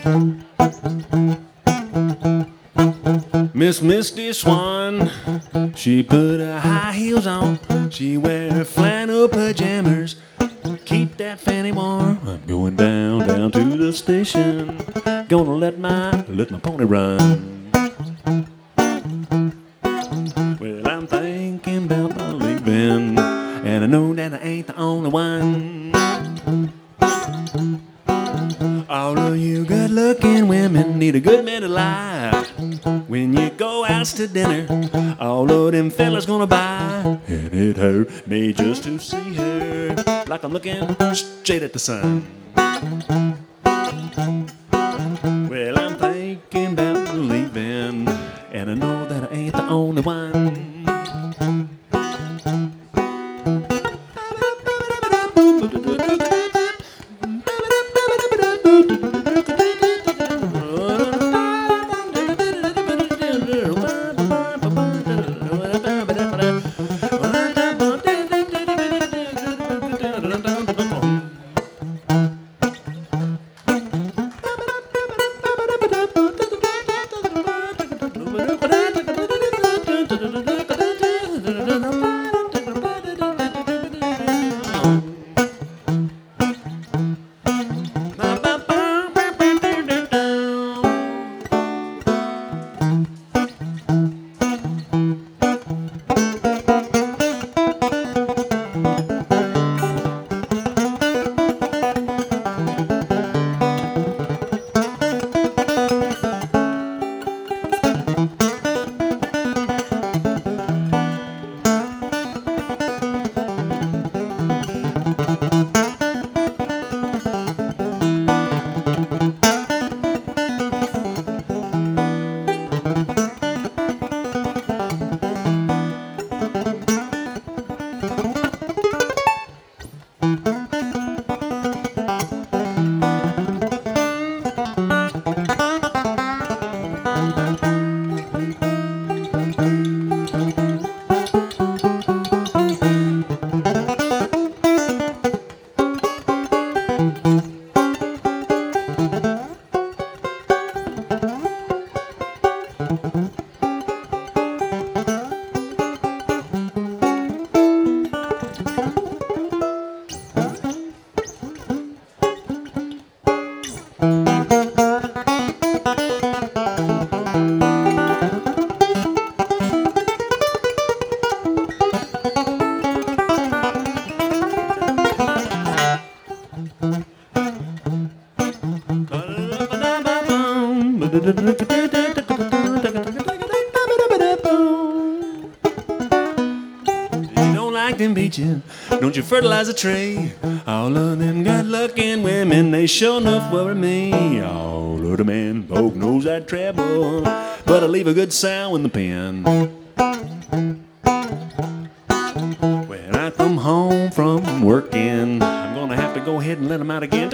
Miss Misty Swan, she put her high heels on. She wear her flannel pajamas. Keep that fanny warm. I'm going down to the station. Gonna let my pony run. Well, I'm thinking about my leaving, and I know that I ain't the only one. All of you good-looking women need a good man to lie. When you go out to dinner, all of them fellas gonna buy. And it hurt me just to see her, like I'm looking straight at the sun. Well, I'm thinking about leaving, and I know that I ain't the only one. Don't you fertilize a tree? All of them good-looking women, they sure enough worry me. All of the man folk knows I travel, but I leave a good sound in the pen. When I come home from working, I'm gonna have to go ahead and let them out again.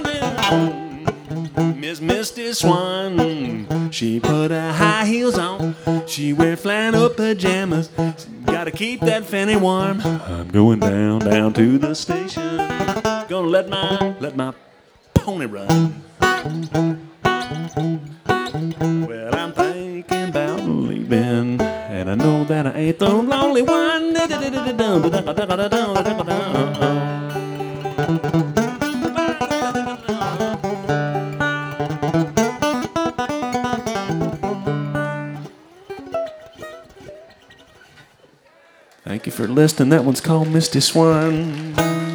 Miss Misty Swan, she put her high heels on. She wear flannel pajamas. Gotta keep that fanny warm. I'm going down to the station. Gonna let my pony run. Well, I'm thinking about leaving, and I know that I ain't the only one. Thank you for listening. That one's called Misty Swan.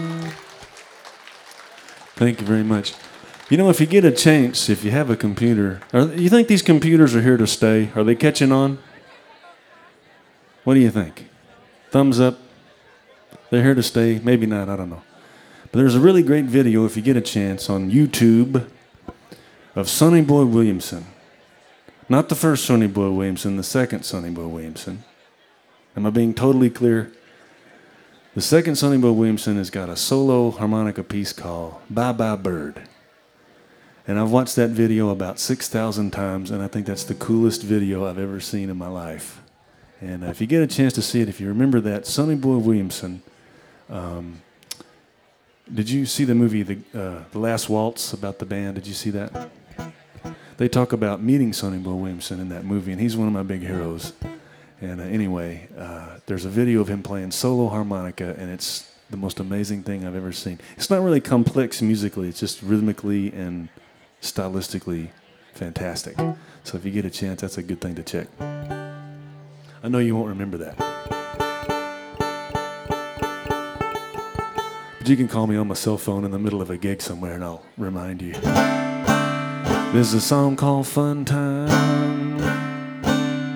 Thank you very much. You know, if you get a chance, if you have a computer, you think these computers are here to stay? Are they catching on? What do you think? Thumbs up? They're here to stay? Maybe not, I don't know. But there's a really great video, if you get a chance, on YouTube of Sonny Boy Williamson. Not the first Sonny Boy Williamson, the second Sonny Boy Williamson. Am I being totally clear? The second Sonny Boy Williamson has got a solo harmonica piece called Bye Bye Bird. And I've watched that video about 6,000 times, and I think that's the coolest video I've ever seen in my life. And if you get a chance to see it, if you remember that, Sonny Boy Williamson, did you see the movie The Last Waltz about the band? Did you see that? they talk about meeting Sonny Boy Williamson in that movie, and he's one of my big heroes. And anyway, there's a video of him playing solo harmonica, and it's the most amazing thing I've ever seen. It's not really complex musically, it's just rhythmically and stylistically fantastic. So if you get a chance, that's a good thing to check. I know you won't remember that. But you can call me on my cell phone in the middle of a gig somewhere and I'll remind you. There's a song called Fun Time.